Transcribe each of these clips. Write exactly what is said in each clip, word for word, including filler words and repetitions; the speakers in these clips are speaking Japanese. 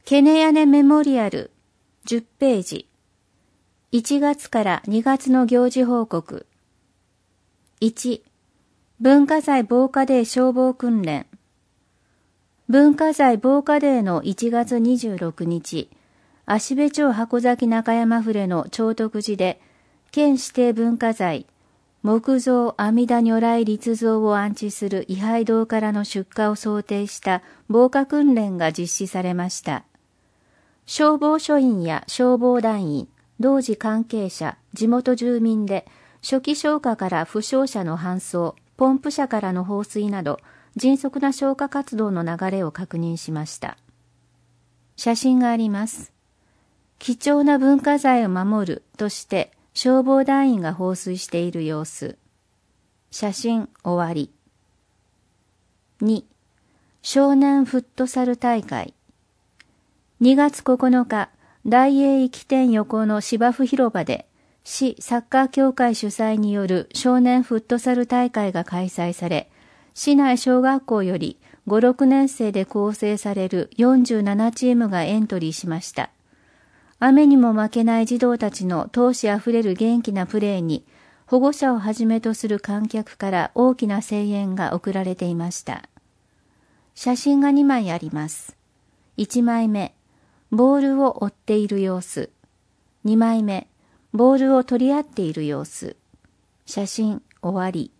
ケネヤネメモリアルじゅっページ。いちがつからにがつの行事報告。いち、文化財防火デー消防訓練。文化財防火デーのいちがつにじゅうろくにち、芦部町箱崎中山触の長徳寺で、県指定文化財、木造阿弥陀如来立像を安置する位牌堂からの出火を想定した防火訓練が実施されました。消防署員や消防団員、同時関係者、地元住民で、初期消火から負傷者の搬送、ポンプ車からの放水など、迅速な消火活動の流れを確認しました。写真があります。貴重な文化財を守るとして消防団員が放水している様子。写真終わり。に、少年フットサル大会。にがつここのか、大英駅店横の芝生広場で、市サッカー協会主催による少年フットサル大会が開催され、市内小学校よりご、ろくねんせいで構成されるよんじゅうななチームがエントリーしました。雨にも負けない児童たちの闘志あふれる元気なプレーに、保護者をはじめとする観客から大きな声援が送られていました。写真がにまいあります。いちまいめ、ボールを追っている様子。にまいめ、ボールを取り合っている様子。写真終わり。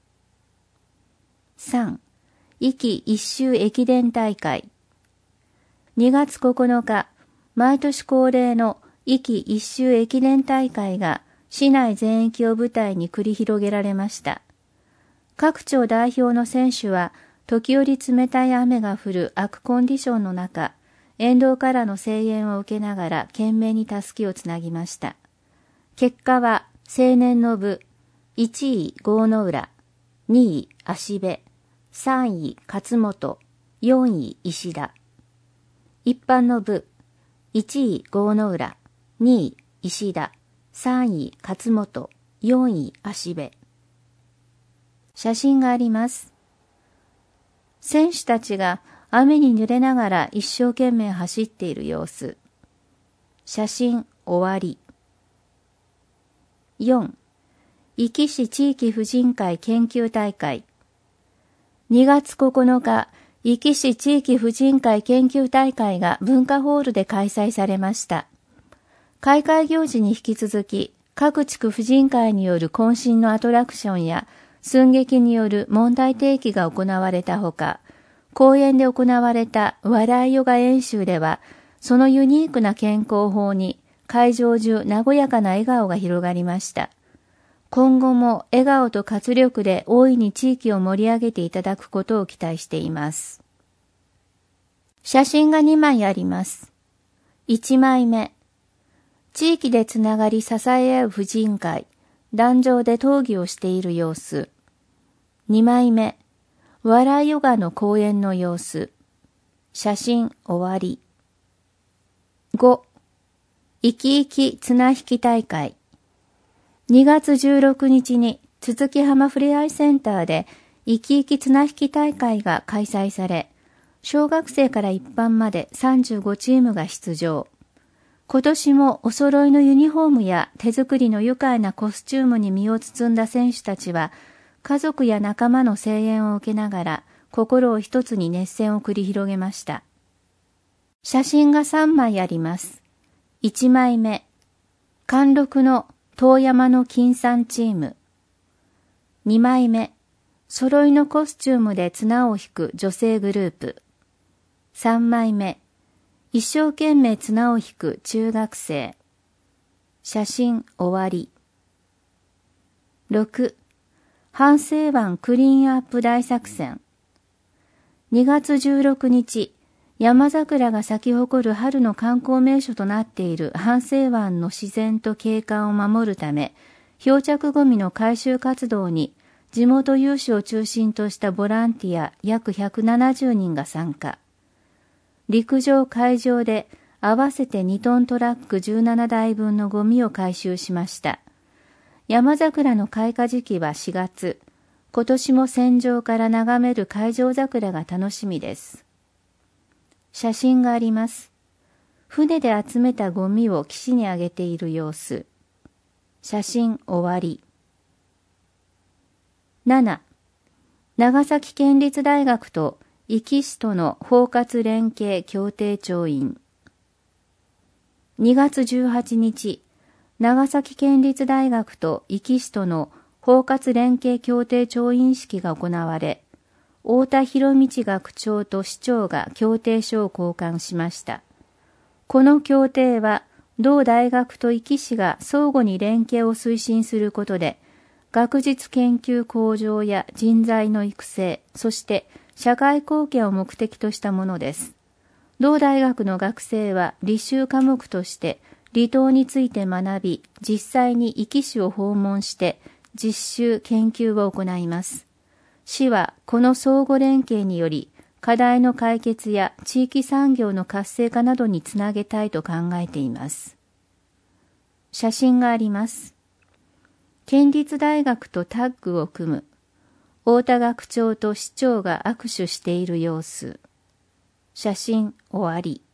さん、壱岐一周駅伝大会。にがつここのか、毎年恒例の壱岐一周駅伝大会が市内全域を舞台に繰り広げられました。各町代表の選手は時折冷たい雨が降る悪コンディションの中、沿道からの声援を受けながら懸命にたすきをつなぎました。結果は青年の部、いちい郷の浦、にい芦部、さんい勝本、よんい石田。一般の部、いちい郷の浦、にい石田、さんい勝本、よんい芦部。写真があります。選手たちが雨に濡れながら一生懸命走っている様子。写真終わり。よん、壱岐市地域婦人会研究大会。にがつここのか、壱岐市地域婦人会研究大会が文化ホールで開催されました。開会行事に引き続き、各地区婦人会による渾身のアトラクションや寸劇による問題提起が行われたほか、公園で行われた笑いヨガ演習では、そのユニークな健康法に会場中和やかな笑顔が広がりました。今後も笑顔と活力で大いに地域を盛り上げていただくことを期待しています。写真がにまいあります。いちまいめ、地域でつながり支え合う婦人会、壇上で討議をしている様子。にまいめ、笑いヨガの講演の様子。写真終わり。ご、生き生き綱引き大会。にがつじゅうろくにちに筒木浜ふれあいセンターで生き生き綱引き大会が開催され、小学生から一般までさんじゅうごチームが出場。今年もお揃いのユニフォームや手作りの愉快なコスチュームに身を包んだ選手たちは、家族や仲間の声援を受けながら心を一つに熱戦を繰り広げました。写真がさんまいあります。いちまいめ、貫禄の遠山の金さんチーム。にまいめ、揃いのコスチュームで綱を引く女性グループ。さんまいめ、一生懸命綱を引く中学生。写真終わり。ろく、阪西湾クリーンアップ大作戦。にがつじゅうろくにち、山桜が咲き誇る春の観光名所となっている阪西湾の自然と景観を守るため、漂着ゴミの回収活動に地元有志を中心としたボランティア約ひゃくななじゅうにんが参加。陸上海上で合わせてにトントラックじゅうななだいぶんのゴミを回収しました。山桜の開花時期はしがつ。今年も船上から眺める海上桜が楽しみです。写真があります。 船で集めたゴミを岸にあげている様子。写真終わり。なな、長崎県立大学と壱岐市との包括連携協定調印。にがつじゅうはちにち、長崎県立大学と壱岐市との包括連携協定調印式が行われ、太田博道学長と市長が協定書を交換しました。この協定は、同大学と壱岐市が相互に連携を推進することで、学術研究向上や人材の育成、そして社会貢献を目的としたものです。同大学の学生は履修科目として離島について学び、実際に壱岐市を訪問して実習研究を行います。市はこの相互連携により、課題の解決や地域産業の活性化などにつなげたいと考えています。写真があります。県立大学とタッグを組む、太田学長と市長が握手している様子。写真終わり。